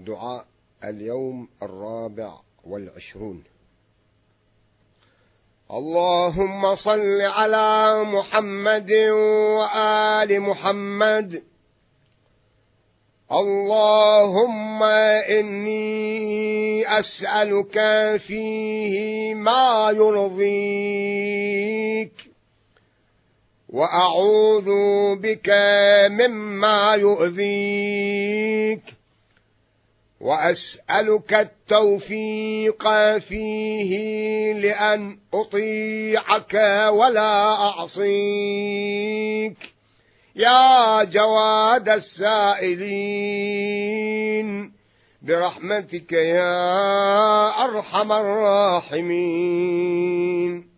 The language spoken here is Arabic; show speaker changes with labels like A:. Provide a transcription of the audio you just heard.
A: دعاء اليوم 24. اللهم صل على محمد وآل محمد. اللهم إني أسألك فيه ما يرضيك، وأعوذ بك مما يؤذيك، وأسألك التوفيق فيه لأن أطيعك ولا أعصيك يا جواد السائلين برحمتك يا أرحم الراحمين.